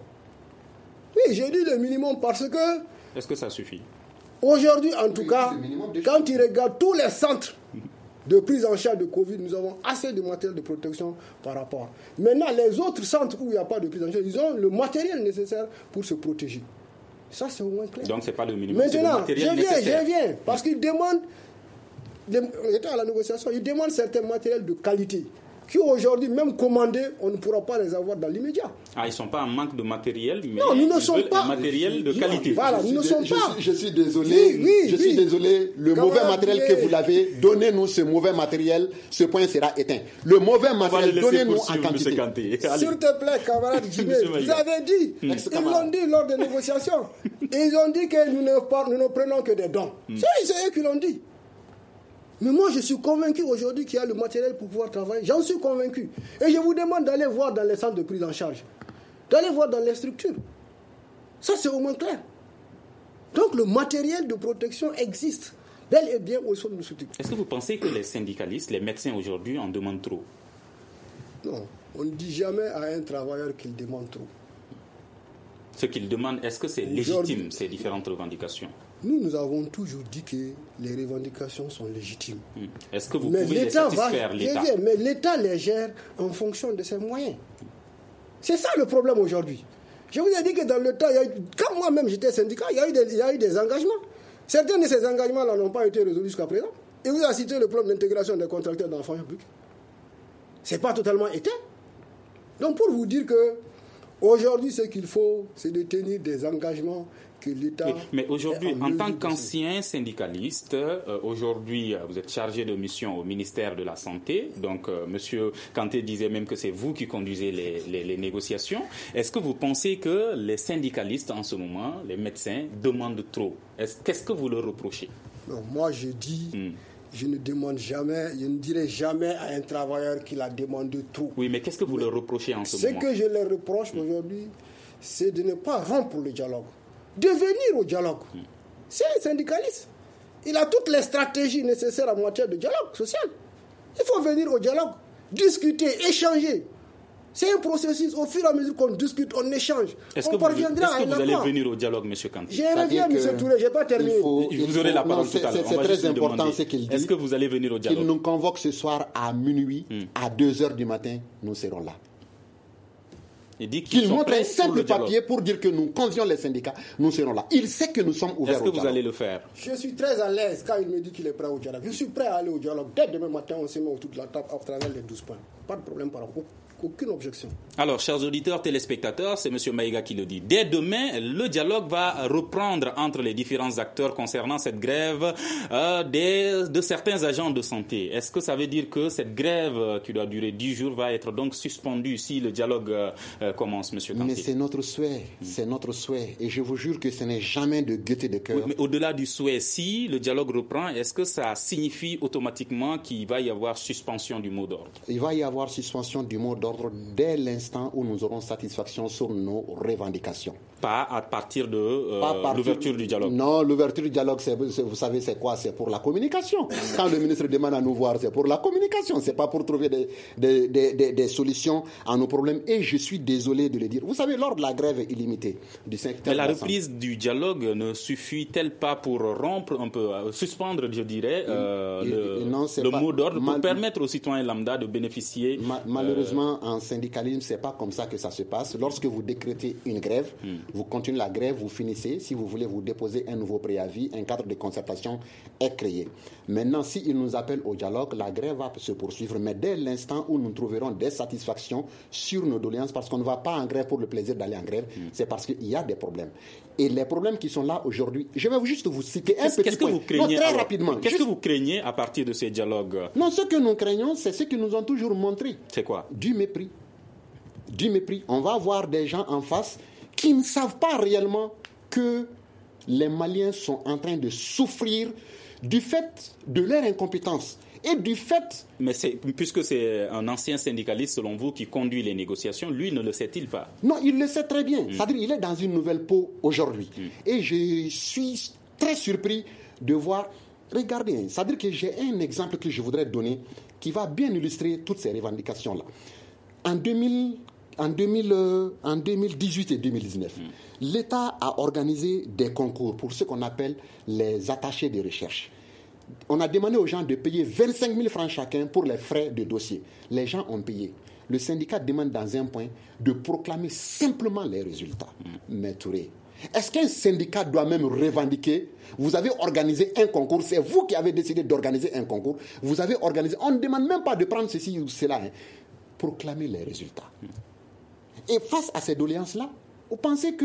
Oui, j'ai dit le minimum parce que... Est-ce que ça suffit? Aujourd'hui, en tout oui, cas, quand ils regardent tous les centres de prise en charge de Covid, nous avons assez de matériel de protection par rapport. Maintenant, les autres centres où il n'y a pas de prise en charge, ils ont le matériel nécessaire pour se protéger. Ça, c'est au moins clair. Donc, ce n'est pas le minimum, maintenant, c'est le matériel je viens, nécessaire. je viens, parce qu'ils demandent, j'étais à la négociation, ils demandent certains matériels de qualité qui aujourd'hui, même commandés, on ne pourra pas les avoir dans l'immédiat. Ah, ils ne sont pas en manque de matériel, mais non, nous ne ils sommes veulent pas un matériel de non, qualité. Voilà, nous ne sommes je pas. Suis, je suis désolé, oui, oui, je suis oui. désolé. Le Camarade mauvais matériel Guillet. que vous l'avez, donnez-nous ce mauvais matériel, ce point sera éteint. Le mauvais matériel, donnez-nous en quantité. S'il te plaît, camarade Guillet, vous avez dit, mmh. ils l'ont dit lors des négociations, ils ont dit que nous ne, par, nous ne prenons que des dons. Mmh. C'est eux qui l'ont dit. Mais moi, je suis convaincu aujourd'hui qu'il y a le matériel pour pouvoir travailler. J'en suis convaincu. Et je vous demande d'aller voir dans les centres de prise en charge, d'aller voir dans les structures. Ça, c'est au moins clair. Donc, le matériel de protection existe bel et bien au sein de nos structures. Est-ce que vous pensez que les syndicalistes, les médecins aujourd'hui en demandent trop? Non, on ne dit jamais à un travailleur qu'il demande trop. Ce qu'ils demandent, est-ce que c'est légitime, ces différentes revendications? Nous, nous avons toujours dit que les revendications sont légitimes. Hum. Est-ce que vous mais pouvez les satisfaire, va, l'État? Mais l'État les gère en fonction de ses moyens. C'est ça le problème aujourd'hui. Je vous ai dit que dans le temps, il y a eu, quand moi-même j'étais syndicat, il y, a eu des, il y a eu des engagements. Certains de ces engagements-là n'ont pas été résolus jusqu'à présent. Et vous avez cité le problème d'intégration des contracteurs dans la fonction publique. Ce n'est pas totalement éteint. Donc pour vous dire que aujourd'hui, ce qu'il faut, c'est de tenir des engagements que l'État... Oui, mais aujourd'hui, en, en tant qu'ancien syndicaliste, euh, aujourd'hui, vous êtes chargé de mission au ministère de la Santé. Donc, euh, M. Kanté disait même que c'est vous qui conduisez les, les, les négociations. Est-ce que vous pensez que les syndicalistes, en ce moment, les médecins, demandent trop? Est-ce, qu'est-ce que vous leur reprochez? Non, moi, je dis... Hmm. Je ne demande jamais, je ne dirai jamais à un travailleur qu'il a demandé trop. Oui, mais qu'est-ce que vous mais leur reprochez en ce, ce moment? Ce que je leur reproche aujourd'hui, c'est de ne pas rompre le dialogue, de venir au dialogue. Hmm. C'est un syndicaliste. Il a toutes les stratégies nécessaires en matière de dialogue social. Il faut venir au dialogue, discuter, échanger. C'est un processus. Au fur et à mesure qu'on discute, on échange. Est-ce on que parviendra vous, est-ce que à un vous allez accord. venir au dialogue, M. Kanté? Je reviens, M. Touré, je n'ai pas terminé. Faut, vous faut, aurez la parole non, tout à l'heure. C'est très important ce qu'il dit. Est-ce que vous allez venir au dialogue? Qu'il nous convoque ce soir à minuit, hmm. à deux heures du matin, nous serons là. Il dit qu'il qu'il montre un simple papier pour dire que nous convions les syndicats, nous serons là. Il sait que nous sommes ouverts au dialogue. Est-ce que vous allez le faire? Je suis très à l'aise quand il me dit qu'il est prêt au dialogue. Je suis prêt à aller au dialogue. Dès demain matin, on se met autour de la table à travers les douze points. Pas de problème par rapport. Aucune objection. Alors, chers auditeurs, téléspectateurs, c'est M. Maïga qui le dit. Dès demain, le dialogue va reprendre entre les différents acteurs concernant cette grève euh, des, de certains agents de santé. Est-ce que ça veut dire que cette grève qui doit durer dix jours va être donc suspendue si le dialogue euh, commence, M. Kanté? Mais c'est notre souhait, mmh. c'est notre souhait. Et je vous jure que ce n'est jamais de gaieté de cœur. Oui, mais au-delà du souhait, si le dialogue reprend, est-ce que ça signifie automatiquement qu'il va y avoir suspension du mot d'ordre? Il va y avoir suspension du mot d'ordre dès l'instant où nous aurons satisfaction sur nos revendications. Pas à partir de euh, partir, l'ouverture du dialogue. Non, l'ouverture du dialogue, c'est, c'est, vous savez, c'est quoi? C'est pour la communication. Quand le ministre demande à nous voir, c'est pour la communication. C'est pas pour trouver des, des, des, des, des solutions à nos problèmes. Et je suis désolé de le dire. Vous savez, lors de la grève illimitée du secteur... Mais la reprise du dialogue ne suffit-elle pas pour rompre un peu, euh, suspendre, je dirais, euh, il, le, non, le mot d'ordre, mal, pour permettre aux citoyens lambda de bénéficier ma, malheureusement, malheureusement, en syndicalisme, ce n'est pas comme ça que ça se passe. Lorsque vous décrétez une grève, mm. vous continuez la grève, vous finissez. Si vous voulez vous déposer un nouveau préavis, un cadre de concertation est créé. Maintenant, s'ils nous appellent au dialogue, la grève va se poursuivre. Mais dès l'instant où nous trouverons des satisfactions sur nos doléances, parce qu'on ne va pas en grève pour le plaisir d'aller en grève, mm. c'est parce qu'il y a des problèmes. Et les problèmes qui sont là aujourd'hui, je vais juste vous citer un qu'est-ce, petit qu'est-ce point. Que vous craignez, non, très alors, rapidement. Qu'est-ce juste... que vous craignez à partir de ces dialogues? Non, ce que nous craignons, c'est ce qu'ils nous ont toujours montré. C'est quoi? Du mépris. Du mépris. On va avoir des gens en face qui ne savent pas réellement que les Maliens sont en train de souffrir du fait de leur incompétence. Et du fait... Mais c'est, puisque c'est un ancien syndicaliste, selon vous, qui conduit les négociations, lui ne le sait-il pas? Non, il le sait très bien. Mm. C'est-à-dire qu'il est dans une nouvelle peau aujourd'hui. Mm. Et je suis très surpris de voir... Regardez, c'est-à-dire que j'ai un exemple que je voudrais donner qui va bien illustrer toutes ces revendications-là. En, deux mille, en, deux mille, euh, en deux mille dix-huit et deux mille dix-neuf, mm. l'État a organisé des concours pour ce qu'on appelle les attachés de recherche. On a demandé aux gens de payer vingt-cinq mille francs chacun pour les frais de dossier. Les gens ont payé. Le syndicat demande dans un point de proclamer simplement les résultats. Mm. Mais Touré, est-ce qu'un syndicat doit même revendiquer? Vous avez organisé un concours, c'est vous qui avez décidé d'organiser un concours. Vous avez organisé, on ne demande même pas de prendre ceci ou cela. Hein. Proclamer les résultats. Mm. Et face à ces doléances-là, vous pensez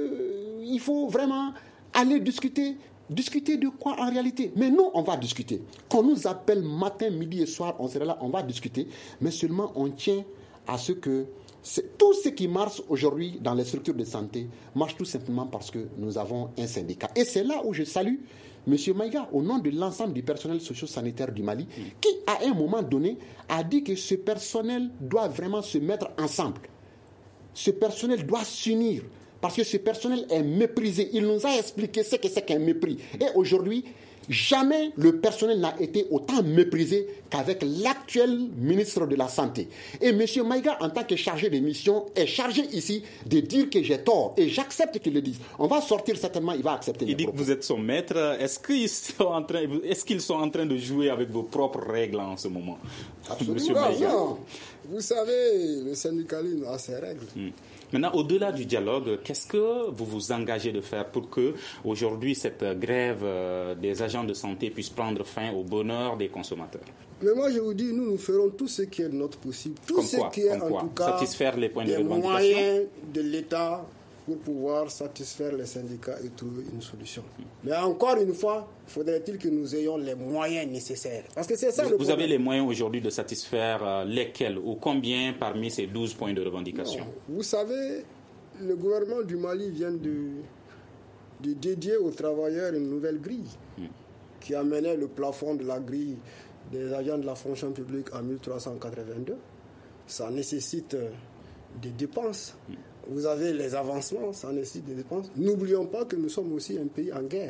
qu'il faut vraiment aller discuter? Discuter de quoi en réalité? Mais nous, on va discuter. Qu'on nous appelle matin, midi et soir, on sera là, on va discuter. Mais seulement, on tient à ce que c'est, tout ce qui marche aujourd'hui dans les structures de santé marche tout simplement parce que nous avons un syndicat. Et c'est là où je salue M. Maïga, au nom de l'ensemble du personnel socio-sanitaire du Mali, mmh. qui, à un moment donné, a dit que ce personnel doit vraiment se mettre ensemble. Ce personnel doit s'unir. Parce que ce personnel est méprisé. Il nous a expliqué ce que c'est qu'un mépris. Et aujourd'hui, jamais le personnel n'a été autant méprisé qu'avec l'actuel ministre de la Santé. Et M. Maïga, en tant que chargé de mission, est chargé ici de dire que j'ai tort. Et j'accepte qu'il le dise. On va sortir certainement, il va accepter. Il dit propos. Que vous êtes son maître. Est-ce qu'ils sont en train, est-ce qu'ils sont en train de jouer avec vos propres règles en ce moment? Absolument. Non. Vous savez, le syndicalisme a ses règles. Hmm. Maintenant, au-delà du dialogue, qu'est-ce que vous vous engagez de faire pour que, aujourd'hui, cette grève des agents de santé puisse prendre fin au bonheur des consommateurs? Mais moi, je vous dis, nous, nous ferons tout ce qui est de notre possible. Tout Comme ce quoi? qui est, Comme en quoi? tout cas, satisfaire les points de des revendication? moyens de l'État pour pouvoir satisfaire les syndicats et trouver une solution. Mais encore une fois, faudrait-il que nous ayons les moyens nécessaires. Parce que c'est ça vous, le vous problème. avez les moyens aujourd'hui de satisfaire euh, lesquels ou combien parmi ces douze points de revendication? Non. Vous savez, le gouvernement du Mali vient de, de dédier aux travailleurs une nouvelle grille hmm. qui amenait le plafond de la grille des agents de la fonction publique à mille trois cent quatre-vingt-deux. Ça nécessite des dépenses. Hmm. Vous avez les avancements, ça nécessite des dépenses. N'oublions pas que nous sommes aussi un pays en guerre.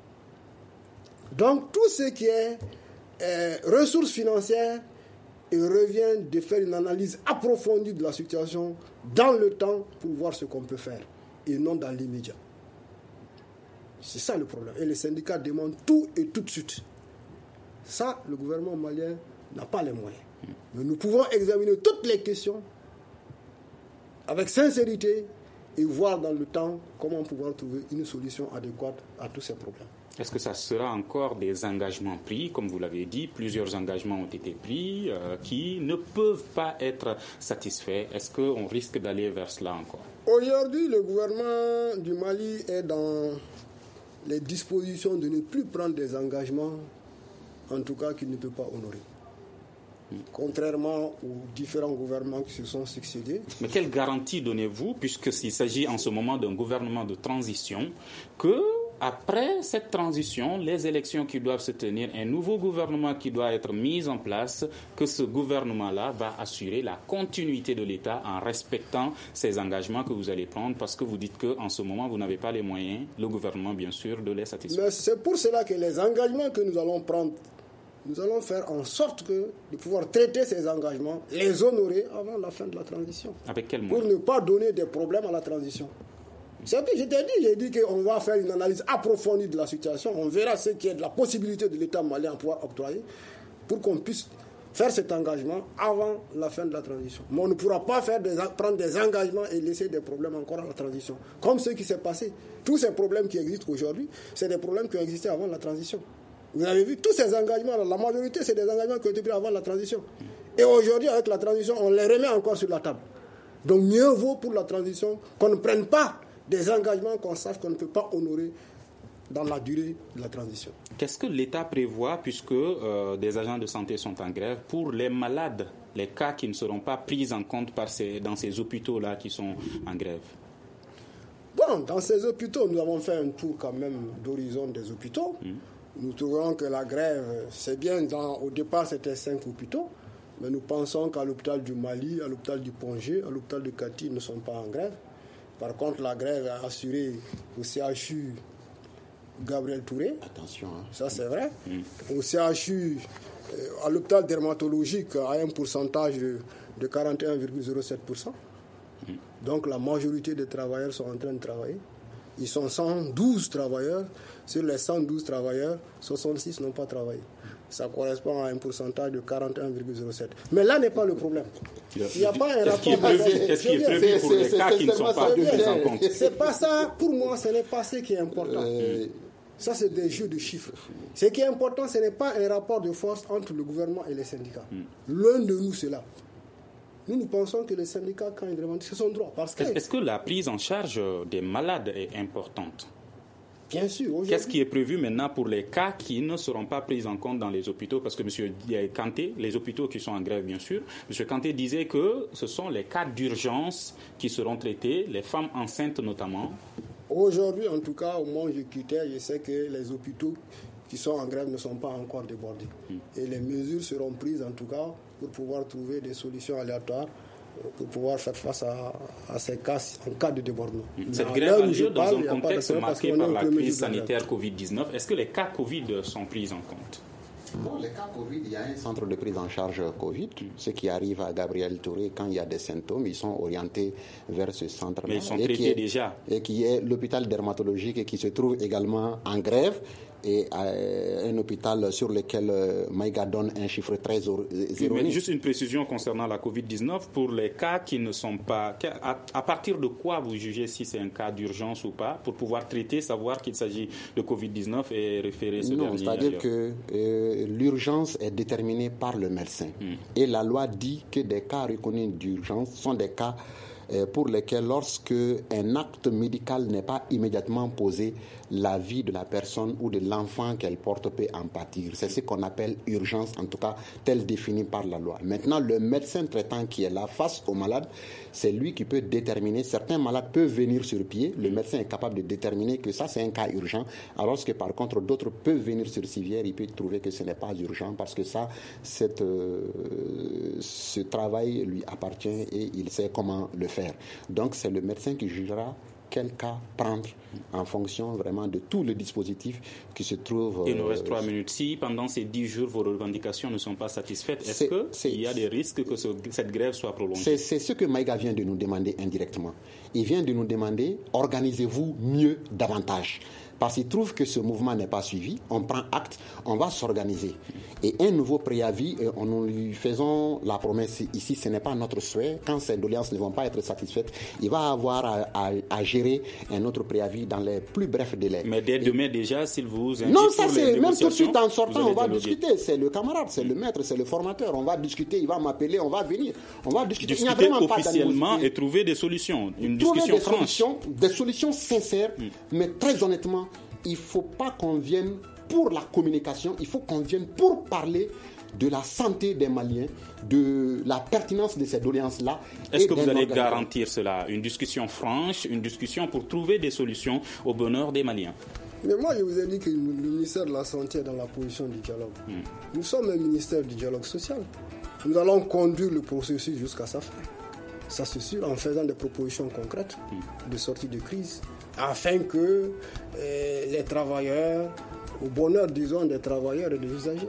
Donc tout ce qui est euh, ressources financières, il revient de faire une analyse approfondie de la situation dans le temps pour voir ce qu'on peut faire et non dans l'immédiat. C'est ça le problème. Et les syndicats demandent tout et tout de suite. Ça, le gouvernement malien n'a pas les moyens. Mais nous pouvons examiner toutes les questions avec sincérité et voir dans le temps comment pouvoir trouver une solution adéquate à tous ces problèmes. Est-ce que ça sera encore des engagements pris? Comme vous l'avez dit, plusieurs engagements ont été pris euh, qui ne peuvent pas être satisfaits. Est-ce qu'on risque d'aller vers cela encore? Aujourd'hui, le gouvernement du Mali est dans les dispositions de ne plus prendre des engagements, en tout cas qu'il ne peut pas honorer. Contrairement aux différents gouvernements qui se sont succédés. Mais quelle garantie donnez-vous, puisqu'il s'agit en ce moment d'un gouvernement de transition, que après cette transition, les élections qui doivent se tenir, un nouveau gouvernement qui doit être mis en place, que ce gouvernement-là va assurer la continuité de l'État en respectant ces engagements que vous allez prendre, parce que vous dites qu'en ce moment, vous n'avez pas les moyens, le gouvernement, bien sûr, de les satisfaire. Mais c'est pour cela que les engagements que nous allons prendre, nous allons faire en sorte que de pouvoir traiter ces engagements, les honorer avant la fin de la transition. Avec quel moyen? Pour ne pas donner des problèmes à la transition. C'est que je t'ai dit, j'ai dit qu'on va faire une analyse approfondie de la situation. On verra ce qui est de la possibilité de l'État malien à pouvoir octroyer pour qu'on puisse faire cet engagement avant la fin de la transition. Mais on ne pourra pas faire des, prendre des engagements et laisser des problèmes encore à la transition. Comme ce qui s'est passé. Tous ces problèmes qui existent aujourd'hui, c'est des problèmes qui ont existé avant la transition. Vous avez vu, tous ces engagements, la majorité, c'est des engagements qui ont été pris avant la transition. Et aujourd'hui, avec la transition, on les remet encore sur la table. Donc mieux vaut pour la transition qu'on ne prenne pas des engagements qu'on sache qu'on ne peut pas honorer dans la durée de la transition. Qu'est-ce que l'État prévoit, puisque euh, des agents de santé sont en grève, pour les malades, les cas qui ne seront pas pris en compte par ces, dans ces hôpitaux-là qui sont en grève? Bon, dans ces hôpitaux, nous avons fait un tour quand même d'horizon des hôpitaux. Mmh. Nous trouvons que la grève, c'est bien, dans, au départ c'était cinq hôpitaux, mais nous pensons qu'à l'hôpital du Mali, à l'hôpital du Pongé, à l'hôpital de Kati, ils ne sont pas en grève. Par contre, la grève a assuré au C H U Gabriel Touré. Attention. Hein. Ça, c'est vrai. Mmh. Au C H U, euh, à l'hôpital dermatologique, à un pourcentage de, de quarante et un virgule zéro sept pour cent. Mmh. Donc, la majorité des travailleurs sont en train de travailler. Ils sont cent douze travailleurs. Sur les cent douze travailleurs, soixante-six n'ont pas travaillé. Ça correspond à un pourcentage de quarante et un virgule zéro sept. Mais là n'est pas le problème. Il n'y a pas un rapport... Qu'est-ce qui est prévu pour les cas qui ne sont pas pris en compte? C'est pas ça. Pour moi, ce n'est pas ce qui est important. Euh... Ça, c'est des jeux de chiffres. Ce qui est important, ce n'est pas un rapport de force entre le gouvernement et les syndicats. Mm. L'un de nous, c'est là. Nous, nous pensons que les syndicats, quand ils revendiquent, c'est son droit. Parce que... Est-ce que la prise en charge des malades est importante? Bien sûr. Qu'est-ce qui est prévu maintenant pour les cas qui ne seront pas pris en compte dans les hôpitaux? Parce que M. Kanté, les hôpitaux qui sont en grève, bien sûr, M. Kanté disait que ce sont les cas d'urgence qui seront traités, les femmes enceintes notamment. Aujourd'hui, en tout cas, au moment où je quittais, je sais que les hôpitaux qui sont en grève ne sont pas encore débordés. Mmh. Et les mesures seront prises, en tout cas, pour pouvoir trouver des solutions aléatoires, pour pouvoir faire face à, à ces cas en cas de débordement. Cette Mais grève a lieu dans un contexte marqué par la crise sanitaire covid dix-neuf. Est-ce que les cas Covid sont pris en compte? Bon, les cas Covid, il y a un centre de prise en charge Covid. Ce qui arrive à Gabriel Touré, quand il y a des symptômes, ils sont orientés vers ce centre-là. Mais ils sont traités déjà. Et qui est l'hôpital dermatologique et qui se trouve également en grève. Et un hôpital sur lequel Maïga donne un chiffre très zéro. Mais juste une précision concernant la covid dix-neuf, pour les cas qui ne sont pas... À partir de quoi vous jugez si c'est un cas d'urgence ou pas, pour pouvoir traiter, savoir qu'il s'agit de covid dix-neuf et référer ce non, dernier? Non, c'est-à-dire que euh, l'urgence est déterminée par le médecin. Hmm. Et la loi dit que des cas reconnus d'urgence sont des cas pour lesquels, lorsque un acte médical n'est pas immédiatement posé, la vie de la personne ou de l'enfant qu'elle porte peut en pâtir. C'est ce qu'on appelle urgence, en tout cas, telle définie par la loi. Maintenant, le médecin traitant qui est là face au malade, c'est lui qui peut déterminer. Certains malades peuvent venir sur pied. Le médecin est capable de déterminer que ça, c'est un cas urgent, alors que, par contre, d'autres peuvent venir sur civière. Il peut trouver que ce n'est pas urgent parce que ça, cette, euh, ce travail lui appartient et il sait comment le faire. Donc, c'est le médecin qui jugera quel cas prendre en fonction vraiment de tout le dispositif qui se trouve... Il nous reste trois minutes. Si pendant ces dix jours, vos revendications ne sont pas satisfaites, est-ce qu'il y a des risques que ce, cette grève soit prolongée? C'est, c'est ce que Maïga vient de nous demander indirectement. Il vient de nous demander, organisez-vous mieux davantage. Parce qu'il trouve que ce mouvement n'est pas suivi, on prend acte, on va s'organiser. Et un nouveau préavis, on nous lui faisons la promesse ici, ce n'est pas notre souhait. Quand ces doléances ne vont pas être satisfaites, il va avoir à, à, à gérer un autre préavis dans les plus brefs délais. Mais dès demain déjà, s'il vous invite non, ça pour c'est les même tout de suite en sortant, on va dialoguer. discuter. C'est le camarade, c'est le maître, c'est le formateur. On va discuter, il va m'appeler, on va venir. On va discuter, discuter il n'y a vraiment officiellement pas et trouver des solutions. Une trouver discussion des franche. Solutions, des solutions sincères, mm. mais très honnêtement, il ne faut pas qu'on vienne pour la communication, il faut qu'on vienne pour parler de la santé des Maliens, de la pertinence de ces doléances-là. Est-ce que vous allez garantir cela? Une discussion franche, une discussion pour trouver des solutions au bonheur des Maliens? Mais moi, je vous ai dit que le ministère de la Santé est dans la position du dialogue. Hmm. Nous sommes un ministère du dialogue social. Nous allons conduire le processus jusqu'à sa fin. Ça, c'est sûr, en faisant des propositions concrètes hmm. de sortie de crise, afin que euh, les travailleurs, au bonheur, disons, des travailleurs et des usagers.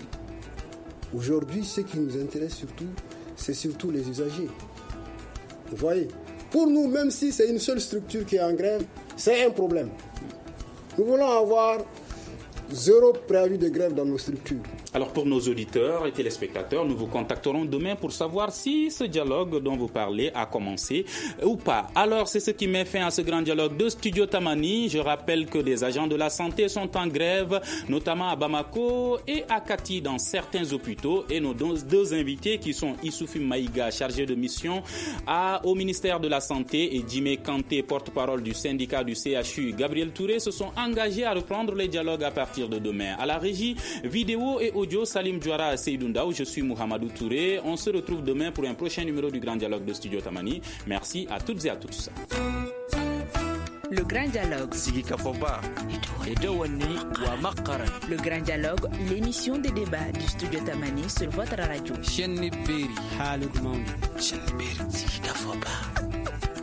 Hmm. Aujourd'hui, ce qui nous intéresse surtout, c'est surtout les usagers. Vous voyez, pour nous, même si c'est une seule structure qui est en grève, c'est un problème. Nous voulons avoir zéro préavis de grève dans nos structures. Alors pour nos auditeurs et téléspectateurs, nous vous contacterons demain pour savoir si ce dialogue dont vous parlez a commencé ou pas. Alors c'est ce qui met fin à ce grand dialogue de Studio Tamani. Je rappelle que des agents de la santé sont en grève, notamment à Bamako et à Kati dans certains hôpitaux. Et nos deux invités qui sont Issoufou Maïga, chargé de mission à, au ministère de la Santé, et Djimé Kanté, porte-parole du syndicat du C H U, Gabriel Touré, se sont engagés à reprendre les dialogues à partir de demain. À la régie vidéo et audio, Salim Djouara à Seydounda, où je suis Mohamedou Touré. On se retrouve demain pour un prochain numéro du Grand Dialogue de Studio Tamani. Merci à toutes et à tous. Le Grand Dialogue. Le Grand Dialogue, l'émission des débats du Studio Tamani sur votre radio.